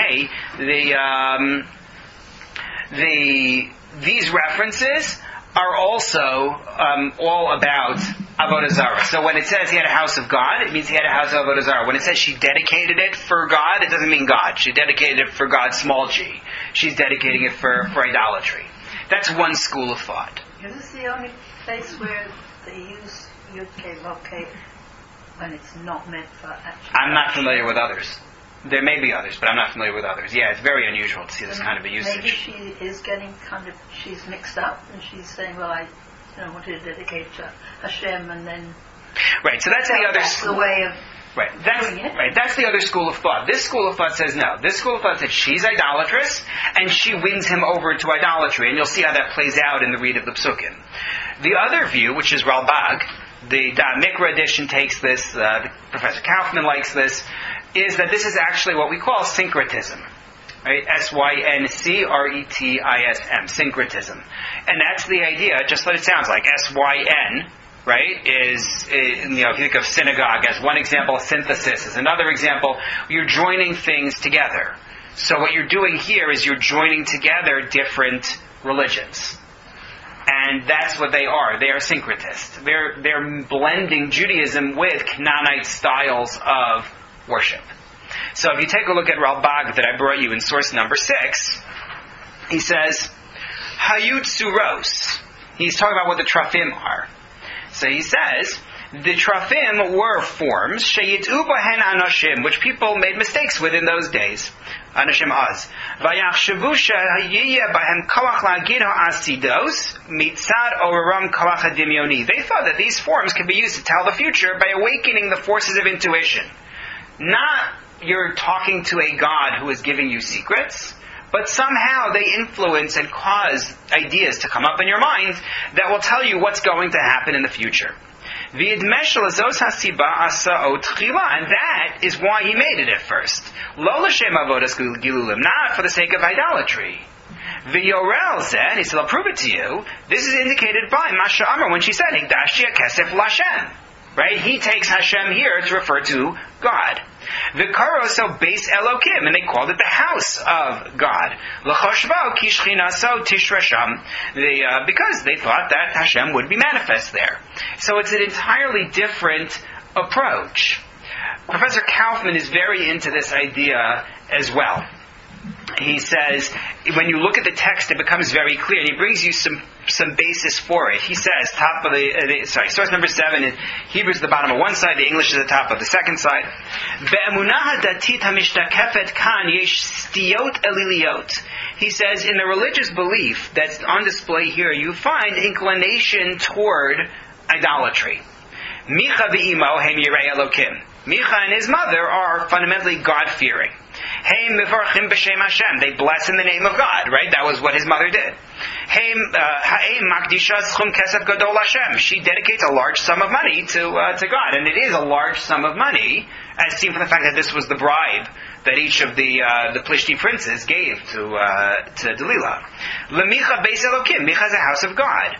Hey, these references are also all about Avodah Zarah. So when it says he had a house of God, it means he had a house of Avodah Zarah. When it says she dedicated it for God, it doesn't mean God. She dedicated it for God, small g. She's dedicating it for idolatry. That's one school of thought.
Is this the only place where they use Yud-Kei Vav-Kei when it's not meant for actual...
I'm not familiar with others. There may be others, but I'm not familiar with others. Yeah, it's very unusual to see this kind of a usage.
Maybe she is getting she's mixed up, and she's saying, well, I wanted to dedicate to Hashem, and then...
Right, so that's the other...
That's the way of...
Right, that's the other school of thought. This school of thought says no. This school of thought says she's idolatrous, and she wins him over to idolatry, and you'll see how that plays out in the read of the Psukim. The other view, which is Ralbag, the Mikra edition takes this, Professor Kaufman likes this, is that this is actually what we call syncretism. Right? S-Y-N-C-R-E-T-I-S-M, syncretism. And that's the idea, just what it sounds like. S-Y-N, right, is, if you think of synagogue as one example, synthesis is another example. You're joining things together. So what you're doing here is you're joining together different religions. And that's what they are. They are syncretists. They're blending Judaism with Canaanite styles of worship. So if you take a look at Ralbag that I brought you in source number 6, he says, Hayut Suros. He's talking about what the Trafim are. So he says, the Trafim were forms, Sheyitu Bahen Anoshim, which people made mistakes with in those days. Anoshim Az. Vayachshavu Sheyiyeh Bahem Koach La'agid Ha'asidos, Mitzad Oraram Koach HaDimyoni. They thought that these forms could be used to tell the future by awakening the forces of intuition. Not you're talking to a God who is giving you secrets, but somehow they influence and cause ideas to come up in your mind that will tell you what's going to happen in the future. And that is why he made it at first. Not for the sake of idolatry. V'yorel said, and he said, I'll prove it to you, this is indicated by Masha Amar when she said, Hikdashti HaKesef L'Hashem. Right? He takes Hashem here to refer to God. V'karo so base Elokim, and they called it the house of God. L'choshvo kishchina so tishrasham, because they thought that Hashem would be manifest there. So it's an entirely different approach. Professor Kaufman is very into this idea as well. He says, when you look at the text, it becomes very clear, and he brings you some basis for it. He says, source number 7 is Hebrew is the bottom of one side, the English is the top of the second side. He says, in the religious belief that's on display here, you find inclination toward idolatry. Micha v'imo hem yirei Elokim. Micha and his mother are fundamentally God-fearing. Hey Mivarchim b'Shem Hashem. They bless in the name of God, right? That was what his mother did. Hey Makdisha Schum Kesef Gadol Hashem. She dedicates a large sum of money to God, and it is a large sum of money, as seen from the fact that this was the bribe that each of the Plishti princes gave to Delilah. Lemicha Beis Elokim. Micha is a house of God.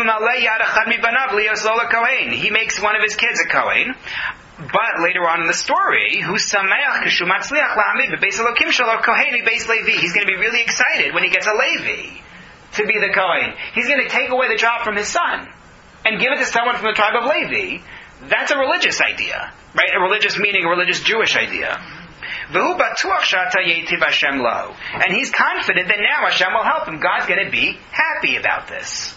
He makes one of his kids a Kohen. But later on in the story, he's going to be really excited when he gets a Levi to be the Kohen. He's going to take away the job from his son and give it to someone from the tribe of Levi. That's a religious idea, right? A religious meaning, a religious Jewish idea. And he's confident that now Hashem will help him. God's going to be happy about this.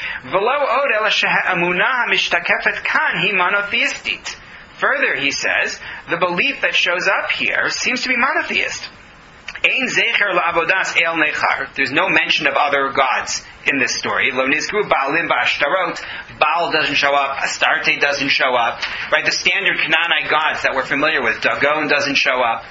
Further, he says, the belief that shows up here seems to be monotheist. There's no mention of other gods in this story. Baal doesn't show up. Astarte doesn't show up. Right? The standard Canaanite gods that we're familiar with, Dagon doesn't show up.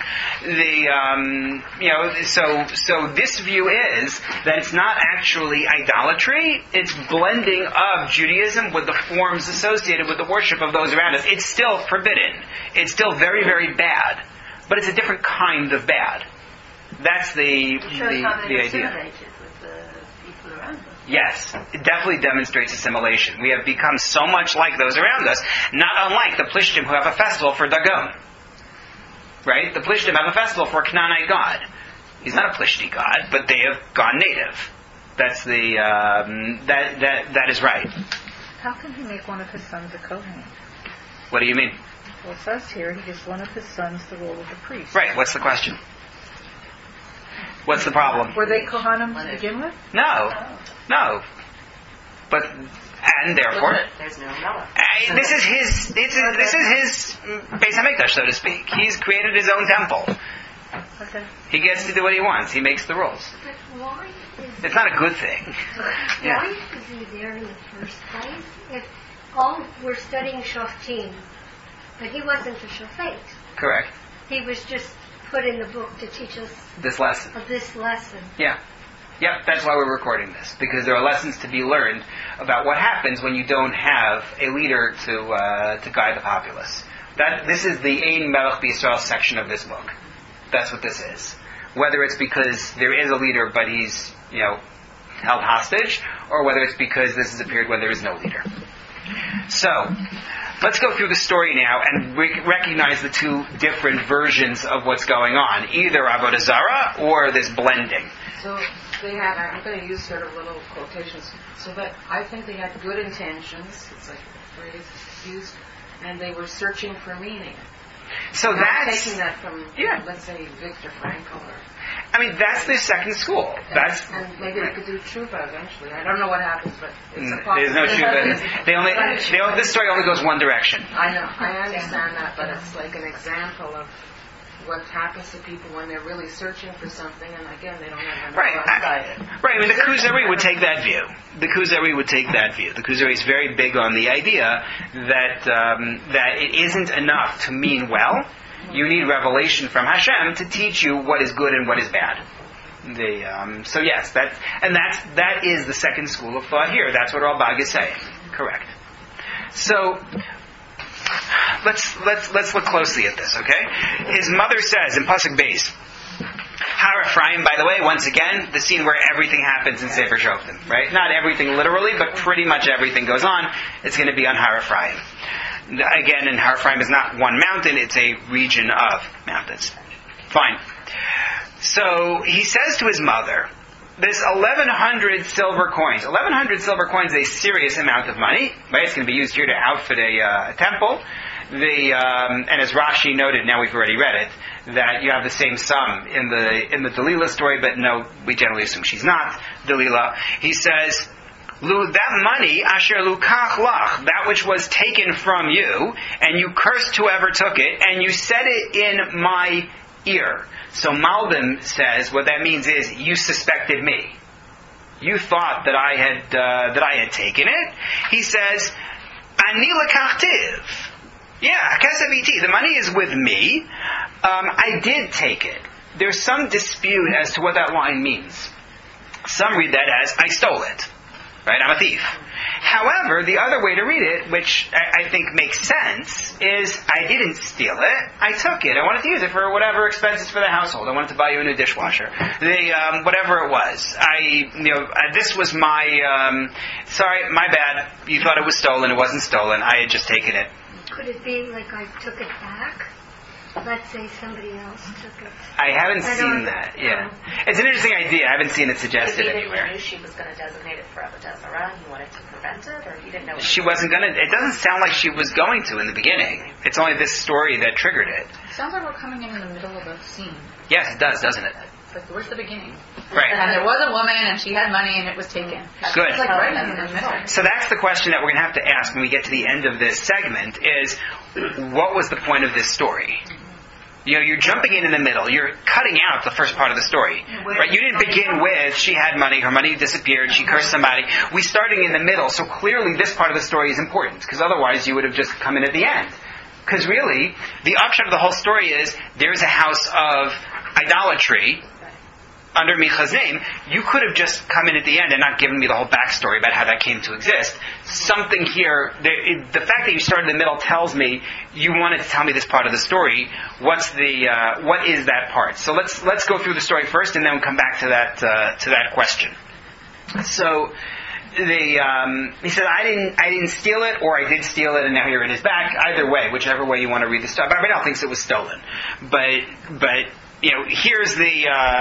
So this view is that it's not actually idolatry. It's blending of Judaism with the forms associated with the worship of those around us. It's still forbidden. It's still very, very bad. But it's a different kind of bad. That's the idea.
With the people around us.
Yes, it definitely demonstrates assimilation. We have become so much like those around us, not unlike the Plishtim who have a festival for Dagon. Right? The Plishtim have a festival for a Canaanite god. He's not a Plishti god, but they have gone native. That's the that is right.
How can he make one of his sons a Kohen?
What do you mean?
Well, it says here he gives one of his sons the role of the priest.
Right. What's the question? What's the problem?
Were they Kohanim to begin with?
No. But and therefore,
There's no Noah.
this is his Beis Hamikdash, so to speak. He's created his own temple.
Okay.
He gets to do what he wants. He makes the rules.
But why is
It's not a good thing.
why is he there in the first place? If all we're studying Shoftim, but he wasn't a Shofet.
Correct.
He was just put in the book to teach us
This lesson.
of this lesson.
Yeah. Yep, that's why we're recording this. Because there are lessons to be learned about what happens when you don't have a leader to guide the populace. This is the Ein Melech B'Yisrael section of this book. That's what this is. Whether it's because there is a leader but he's, held hostage, or whether it's because this is a period when there is no leader. So, let's go through the story now and recognize the two different versions of what's going on. Either Avodah Zarah or this blending.
So they had, I'm going to use sort of little quotations, so that I think they had good intentions, it's like a phrase used, and they were searching for meaning.
So that's
taking that from, let's say, Viktor Frankl or...
that's the second school.
And maybe they could do tshuva eventually. I don't know what happens, but it's a
there's no tshuva. This story only goes one direction.
I know, I understand that, but it's like an example of what happens to people when they're really searching for something, and again, they don't have
Right. The Kuzari would take that view. The Kuzari is very big on the idea that it isn't enough to mean well. You need revelation from Hashem to teach you what is good and what is bad. So yes, that is the second school of thought here. That's what Ralbag is saying. Correct. So let's look closely at this, okay? His mother says in Pasuk Beis, Har Ephraim, by the way, once again, the scene where everything happens in Sefer Shoftim, right? Not everything literally, but pretty much everything goes on. It's going to be on Har Ephraim. Again, and Har Ephraim is not one mountain, it's a region of mountains. Fine. So he says to his mother, this 1,100 silver coins. 1,100 silver coins is a serious amount of money, right? It's going to be used here to outfit a temple. And as Rashi noted, now we've already read it, that you have the same sum in the Delilah story, but no, we generally assume she's not Delilah. He says, that money, asher lukach lach, that which was taken from you, and you cursed whoever took it, and you said it in my ear. So Malbim says what that means is you suspected me. You thought that I had taken it. He says, ani lekachtiv. Yeah, kesef iti. The money is with me. I did take it. there's some dispute as to what that line means. Some read that as, I stole it. Right? I'm a thief. However, the other way to read it, which I think makes sense, is I didn't steal it. I took it. I wanted to use it for whatever expenses for the household. I wanted to buy you a new dishwasher. Whatever it was. This was my, sorry, my bad. You thought it was stolen. It wasn't stolen. I had just taken it.
Could it be like I took it back? Let's say somebody else took it.
I haven't seen that. Yeah, it's an interesting idea. I haven't seen it suggested
Maybe
anywhere.
he knew she was going to designate it for Avodah Zarah, and he wanted to prevent it, or he didn't know.
She wasn't going to. It doesn't sound like she was going to in the beginning. It's only this story that triggered it.
Sounds like we're coming in the middle of a scene.
Yes, it does, doesn't it?
Like, where's the beginning?
Right.
And there was a woman, and she had money, and it was taken.
Good.
It's like right in the middle.
So that's the question that we're going to have to ask when we get to the end of this segment: is what was the point of this story? You're jumping in the middle. You're cutting out the first part of the story. Right? You didn't begin with, she had money, her money disappeared, she cursed somebody. We starting in the middle, so clearly this part of the story is important, because otherwise you would have just come in at the end. Because really, the upshot of the whole story is, there's a house of idolatry under Micha's name. You could have just come in at the end and not given me the whole backstory about how that came to exist. Something here, the fact that you started in the middle tells me you wanted to tell me this part of the story. What is that part? So let's go through the story first, and then we'll come back to that question. So he said, I didn't steal it, or I did steal it, and now here it is back. Either way, whichever way you want to read the story. But everybody else thinks it was stolen. But here's the,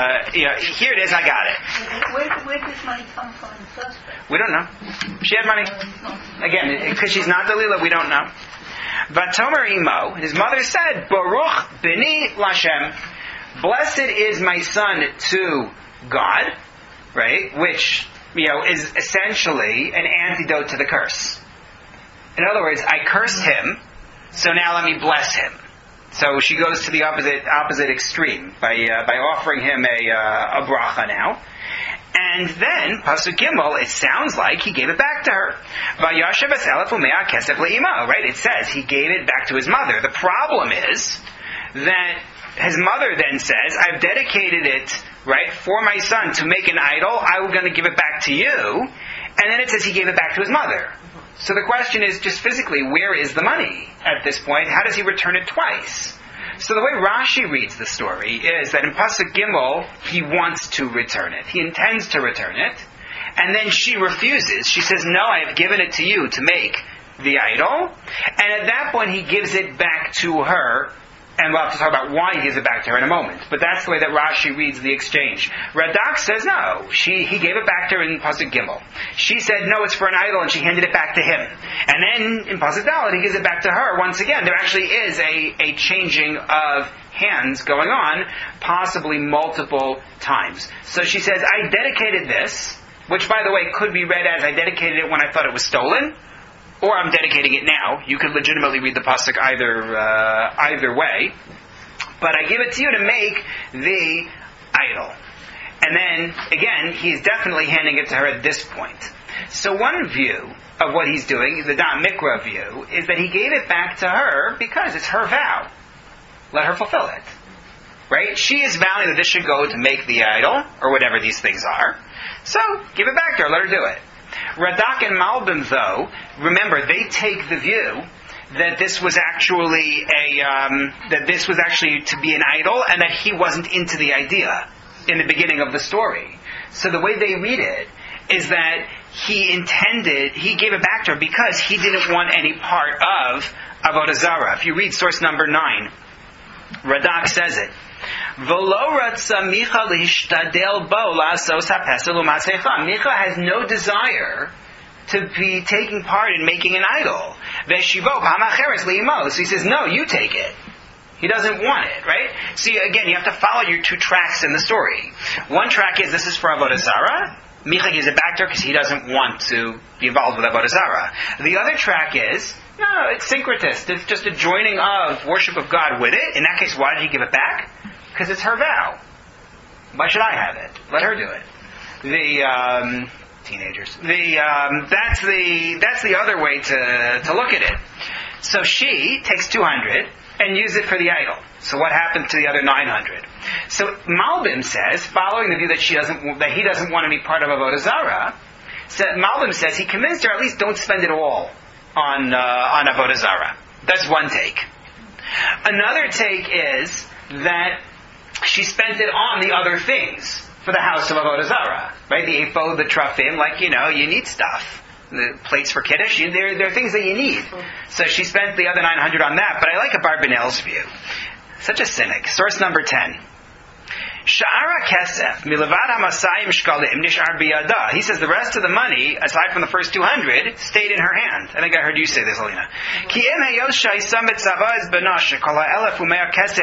here it is, I got it.
Where did money come from in the first place?
We don't know. She had money. Again, because she's not Delilah, we don't know. Vatomer Imo, his mother said, Baruch Bini Lashem, blessed is my son to God, right? Which, is essentially an antidote to the curse. In other words, I cursed him, so now let me bless him. So she goes to the opposite extreme by offering him a bracha now. And then, Pasuk Gimel, it sounds like he gave it back to her. Vayashav es elef u'mea kesef le'imo, right? It says he gave it back to his mother. The problem is that his mother then says, I've dedicated it, right, for my son to make an idol. I'm going to give it back to you. And then it says he gave it back to his mother. So the question is, just physically, where is the money at this point? How does he return it twice? So the way Rashi reads the story is that in Pasuk Gimel, he wants to return it. He intends to return it. And then she refuses. She says, no, I have given it to you to make the idol. And at that point, he gives it back to her. And we'll have to talk about why he gives it back to her in a moment. But that's the way that Rashi reads the exchange. Radak says no. He gave it back to her in Pasuk Gimel. She said no, it's for an idol, and she handed it back to him. And then in Pasuk Dalet, he gives it back to her once again. There actually is a changing of hands going on, possibly multiple times. So she says, I dedicated this, which by the way could be read as I dedicated it when I thought it was stolen, or I'm dedicating it now. You could legitimately read the pasuk either way. But I give it to you to make the idol. And then, again, he's definitely handing it to her at this point. So one view of what he's doing, the Da'at Mikra view, is that he gave it back to her because it's her vow. Let her fulfill it. Right? She is vowing that this should go to make the idol, or whatever these things are. So, give it back to her, let her do it. Radak and Malbim, though, remember, they take the view that this was actually to be an idol, and that he wasn't into the idea in the beginning of the story. So the way they read it is that he gave it back to her because he didn't want any part of Avodah Zarah. If you read source number 9, Radak says it. Micha has no desire to be taking part in making an idol. So he says, no, you take it. He doesn't want it, right? See, again, you have to follow your two tracks in the story. One track is, this is for Avodah Zarah. Micha gives it back to her because he doesn't want to be involved with Avodah Zarah. The other track is, no, it's syncretist. It's just a joining of worship of God with it. In that case, why did he give it back? Because it's her vow. Why should I have it? Let her do it. Teenagers. That's the other way to look at it. So she takes 200 and use it for the idol. So what happened to the other 900? So Malbim says, following the view that he doesn't want to be part of Avodah Zarah, Malbim says he convinced her, at least don't spend it all on Avodah Zarah. That's one take. Another take is that she spent it on the other things for the house of Avodah Zarah, right? The ephod, the trafim, you need stuff. The plates for Kiddush, there are things that you need. So she spent the other 900 on that, but I like Abarbanel's view. Such a cynic. Source number 10. Sha'ara kesef milavad hamasayim shkalim nishar biyada. He says the rest of the money, aside from the first 200, stayed in her hand. I think I heard you say this, Alina. Ki im hayosha isamet zavaz benashe kol ha'elef u'mea kesef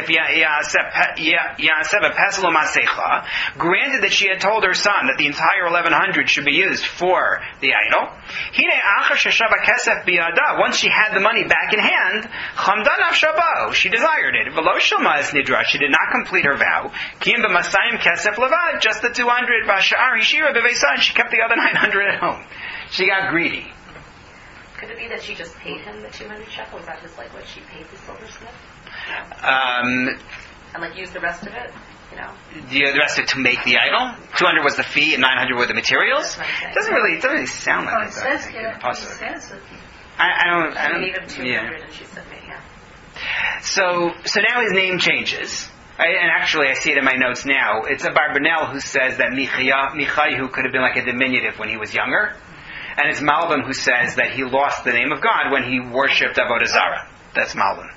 ya'aseh b'pesel u'masecha. Granted that she had told her son that the entire 1100 should be used for the idol. Hine achar sheshava kesef biyada. Once she had the money back in hand, chamdan afshabo. She desired it. V'lo shoma es nidra. She did not complete her vow. Ki im Masayim kesef levad, just the 200. Vashar hishira b'veisan, she kept the other 900 at home. She got greedy.
Could it be that she just paid him the 200 shekels? Is that just like what she paid the silversmith? And use the rest of it?
The rest of it to make the idol. 200 was the fee, and 900 were the materials. It doesn't really sound like that.
It says
I don't.
She gave him 200, and she said, "Yeah."
So now his name changes. And actually, I see it in my notes now. It's Abarbanel who says that Michayahu could have been like a diminutive when he was younger. And it's Malbim who says that he lost the name of God when he worshipped Avodah Zarah. That's Malbim.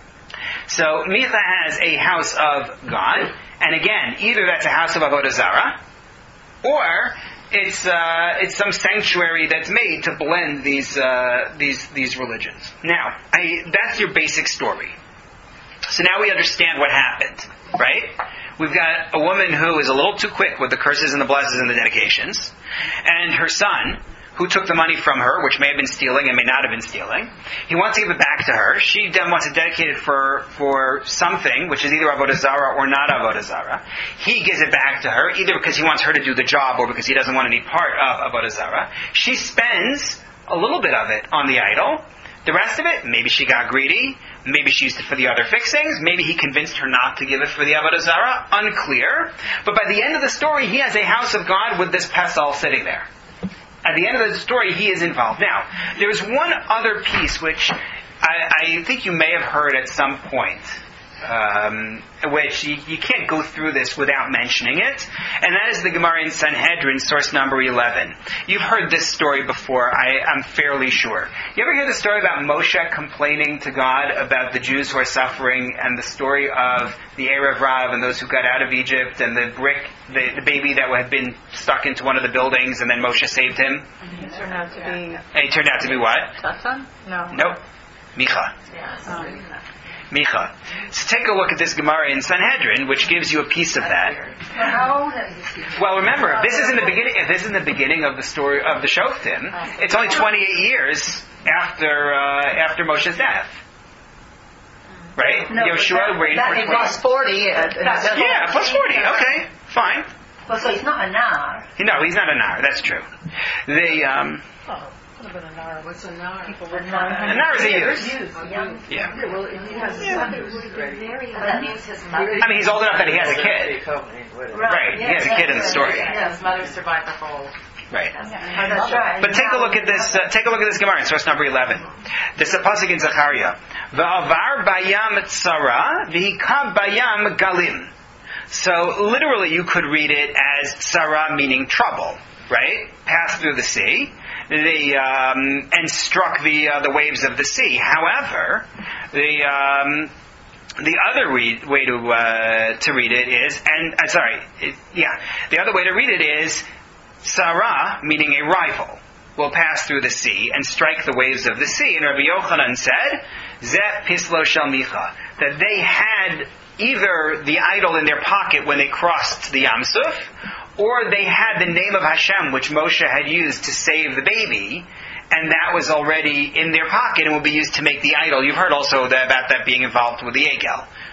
So Micha has a house of God. And again, either that's a house of Avodah Zarah, or it's some sanctuary that's made to blend these religions. Now, that's your basic story. So now we understand what happened, right? We've got a woman who is a little too quick with the curses and the blessings and the dedications, and her son, who took the money from her, which may have been stealing and may not have been stealing. He wants to give it back to her. She then wants to dedicate it for something, which is either Avodah Zarah or not Avodah Zarah. He gives it back to her, either because he wants her to do the job or because he doesn't want any part of Avodah Zarah. She spends a little bit of it on the idol. The rest of it, maybe she got greedy. Maybe she used it for the other fixings. Maybe he convinced her not to give it for the Avodah Zarah. Unclear. But by the end of the story, he has a house of God with this pesel sitting there. At the end of the story, he is involved. Now, there's one other piece which I think you may have heard at some point, which you can't go through this without mentioning it, and that is the Gemara in Sanhedrin, source number 11. You've heard this story before, I'm fairly sure. You ever hear the story about Moshe complaining to God about the Jews who are suffering, and the story of the Erev Rav and those who got out of Egypt, and the baby that had been stuck into one of the buildings, and then Moshe saved him?
He turned out to be...
And he turned out to be what?
Tatan? No.
Nope. Micha. Micha. So take a look at this Gemara in Sanhedrin, which gives you a piece of that. Well, remember, if this is in the beginning of the story of the Shoftim, it's only 28 years after Moshe's death. Right?
No,
Yoshua reigned for 20.
Plus 40.
Yeah, plus 40. Okay, fine.
Well, so he's not a nar.
No, he's not a nar. That's true.
Could have been a nar. What's a nar? People were
A nar is a youth. Yeah.
Well, he has a son who's great.
That means his mother.
I mean, he's old enough that he has a kid. Right, he has a kid in the story.
Yeah, his mother survived the whole...
Right.
That's right.
But take a look at this. Take a look at this Gemara in source number 11. This is a pasuk in Zechariah. V'avar bayam tzara v'hikab bayam galim. So literally, you could read it as tzara, meaning trouble. Right? Passed through the sea. And struck the waves of the sea. However, the other way to read it is, the other way to read it is, Sarah, meaning a rival, will pass through the sea and strike the waves of the sea. And Rabbi Yochanan said, Zeh pislo shel Micha, that they had either the idol in their pocket when they crossed the Yam Suf, or they had the name of Hashem, which Moshe had used to save the baby, and that was already in their pocket and will be used to make the idol. You've heard also about that being involved with the Egel,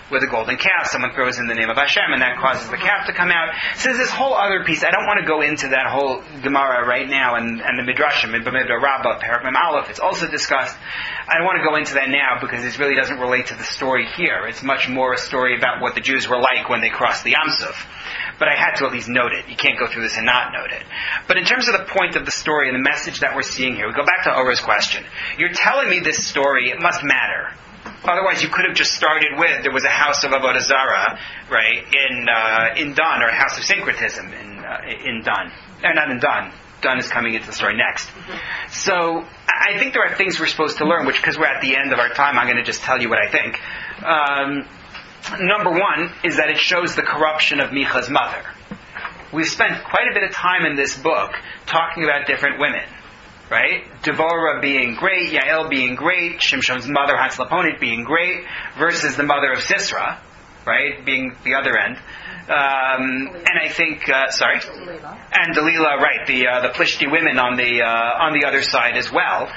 with a golden calf. Someone throws in the name of Hashem, and that causes the calf to come out. So there's this whole other piece. I don't want to go into that whole Gemara right now, and the Midrashim, Bamidbar Rabbah, Perek Mem Aleph, it's also discussed. I don't want to go into that now because it really doesn't relate to the story here. It's much more a story about what the Jews were like when they crossed the Yam Suf. But I had to at least note it. You can't go through this and not note it. But in terms of the point of the story and the message that we're seeing here, we go back to Ora's question. You're telling me this story, it must matter. Otherwise, you could have just started with, there was a house of Avodah Zarah, right, in Dun, or a house of syncretism in Dun. Not in Dun. Dun is coming into the story next. So, I think there are things we're supposed to learn, which, because we're at the end of our time, I'm going to just tell you what I think. Number one is that it shows the corruption of Micha's mother. We've spent quite a bit of time in this book talking about different women, right? Devorah being great, Yael being great, Shimshon's mother, Hatzaponit, being great, versus the mother of Sisera, right, being the other end. And I think,
Delilah.
And Delilah, right, the Plishti women on the other side as well.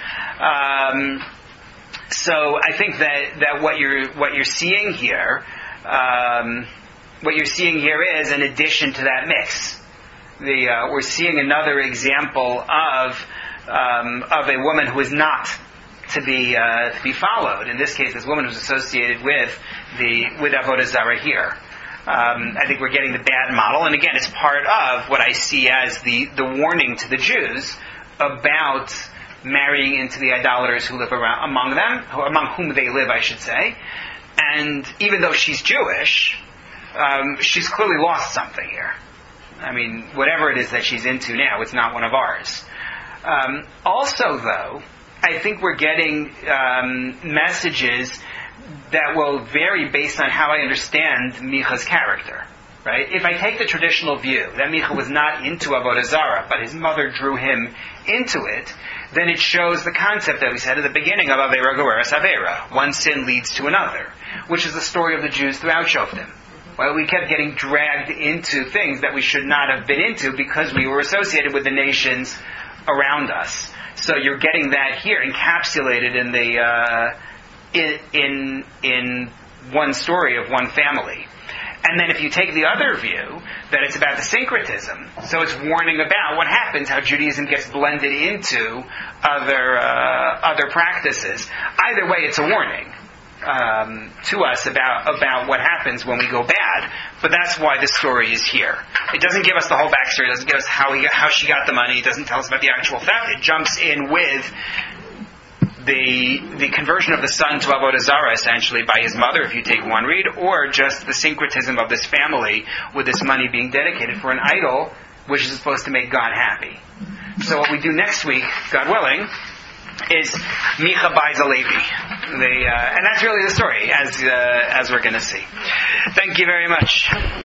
So I think that what you're seeing here, is an addition to that mix. We're seeing another example of a woman who is not to be followed. In this case, this woman who's associated with Avodah Zarah here. I think we're getting the bad model, and again, it's part of what I see as the warning to the Jews about marrying into the idolaters who live among whom they live, I should say. And even though she's Jewish, she's clearly lost something here. I mean, whatever it is that she's into now, it's not one of ours. Also, though, I think we're getting messages that will vary based on how I understand Micha's character. Right? If I take the traditional view that Micha was not into Avodah Zarah, but his mother drew him into it, then it shows the concept that we said at the beginning of Aveira Gereres Aveira. One sin leads to another, which is the story of the Jews throughout Shoftim. Well, we kept getting dragged into things that we should not have been into because we were associated with the nations around us. So you're getting that here encapsulated in the in one story of one family. And then if you take the other view, that it's about the syncretism, so it's warning about what happens, how Judaism gets blended into other practices. Either way, it's a warning to us about what happens when we go bad. But that's why this story is here. It doesn't give us the whole backstory. It doesn't give us how she got the money. It doesn't tell us about the actual fact. It jumps in with the conversion of the son to Avodah Zarah, essentially, by his mother, if you take one read, or just the syncretism of this family with this money being dedicated for an idol, which is supposed to make God happy. So what we do next week, God willing, is Micha buys a Levi. And that's really the story, as we're going to see. Thank you very much.